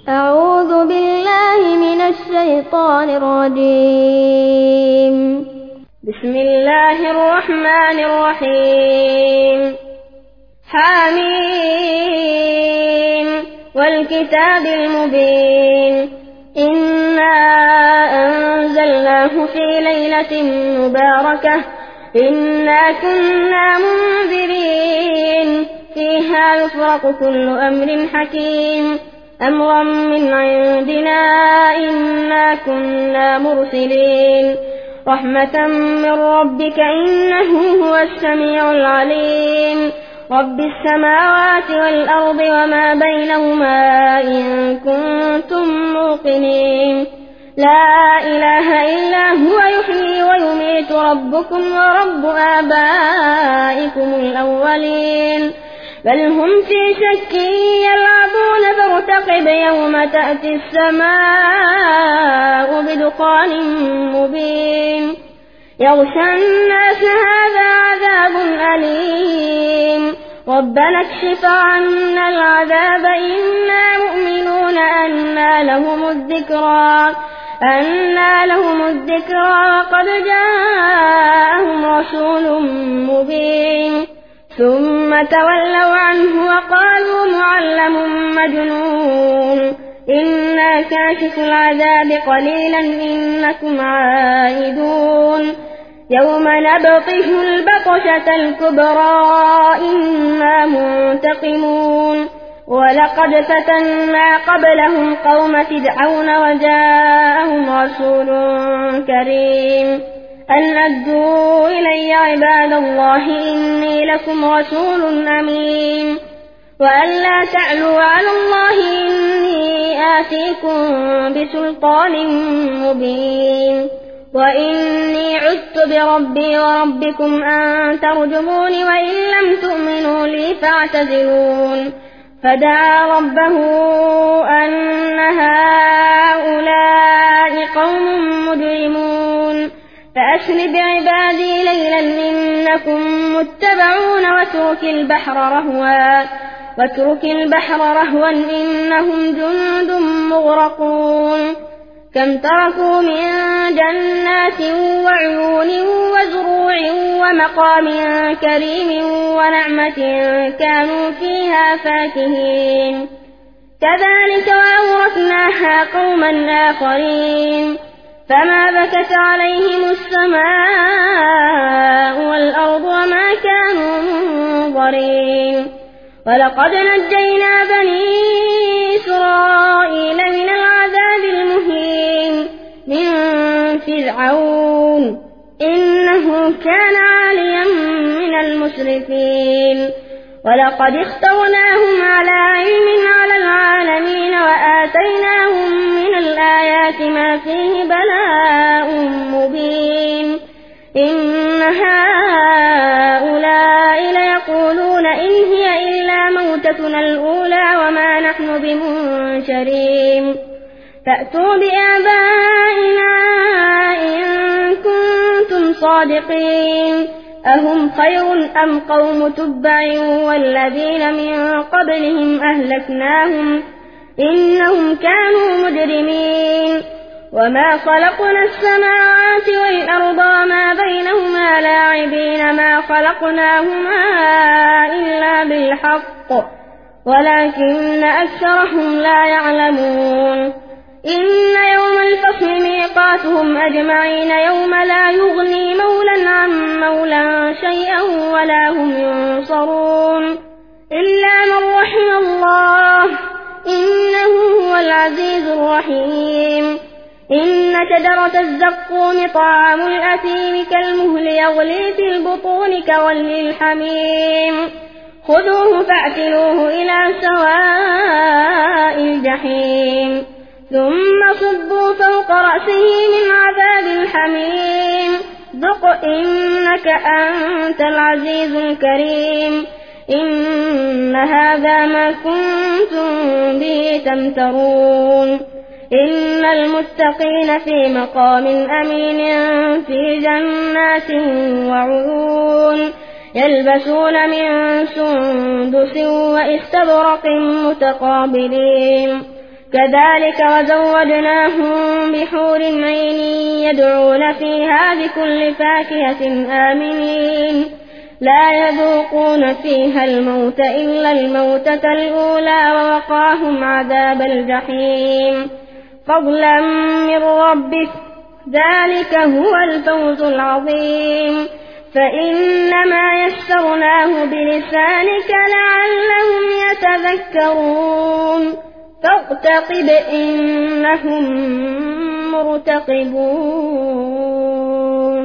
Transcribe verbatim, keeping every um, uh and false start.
أعوذ بالله من الشيطان الرجيم. بسم الله الرحمن الرحيم. حميم والكتاب المبين إنا أنزلناه في ليلة مباركة إنا كنا منذرين فيها يفرق كل أمر حكيم أمرا من عندنا إنا كنا مرسلين رحمة من ربك إنه هو السميع العليم رب السماوات والأرض وما بينهما إن كنتم موقنين لا إله إلا هو يحيي ويميت ربكم ورب آبائكم الأولين بل هم في شك يلعبون فارتقب يوم تأتي السماء بدخان مبين يغشى الناس هذا عذاب أليم ربنا اكشف عنا العذاب إنا مؤمنون أنى لهم الذكرى أنى لهم الذكرى وقد جاءهم رسول مبين ثم تولوا عنه وقالوا معلم مجنون إنا كاشف العذاب قليلا إنكم عائدون يوم نبطش البطشة الكبرى إنا منتقمون ولقد فتنا قبلهم قوم فرعون وجاءهم رسول كريم أن أدوا إلي عباد الله إني لكم رسول أمين وأن لا تعلوا على الله إني آتيكم بسلطان مبين وإني عذت بربي وربكم أن ترجمون وإن لم تؤمنوا لي فاعتزلون فدعا ربه أن هؤلاء قوم مجرمون فأسر بعبادي ليلا إنكم متبعون واترك البحر رهوا واترك البحر رهوا إنهم جند مغرقون كم تركوا من جنات وعيون وزروع ومقام كريم ونعمة كانوا فيها فاكهين كذلك وأورثناها قوما آخرين فما بكت عليهم السماء والأرض وما كانوا منظرين ولقد نجينا بني إسرائيل من العذاب المهين من فرعون إنه كان عاليا من المسرفين ولقد اخترناهم على علم على العالمين وآتيناهم من الآيات ما فيه بلاء مبين إن هؤلاء ليقولون إن هي إلا موتتنا الأولى وما نحن بمنشرين فأتوا بآبائنا إن كنتم صادقين أهم خير أم قوم تبع والذين من قبلهم أهلكناهم إنهم كانوا مجرمين وما خلقنا السماوات والأرض وما بينهما لاعبين ما خلقناهما إلا بالحق ولكن أكثرهم لا يعلمون إن يوم الفصل ميقاتهم أجمعين يوم لا يغني مولا عن مولا شيئا ولا هم ينصرون إلا من رحم الله إنه هو العزيز الرحيم إن شجرة الزقوم طعام الأثيم كالمهل يغلي في البطون كغلي الحميم خذوه فاعتلوه إلى سواء الجحيم ثم صبوا فوق رأسه من عذاب الحميم ذق إنك أنت العزيز الكريم إن هذا ما كنتم به تمترون إن المتقين في مقام أمين في جنات وعيون يلبسون من سندس وإستبرق متقابلين كذلك وزودناهم بحور عين يدعون فيها بكل فاكهة آمنين لا يذوقون فيها الموت إلا الموتة الأولى ووقاهم عذاب الجحيم فضلا من ربك ذلك هو الفوز العظيم فإنما يسرناه بلسانك لعلهم يتذكرون فارتقب إنهم مرتقبون.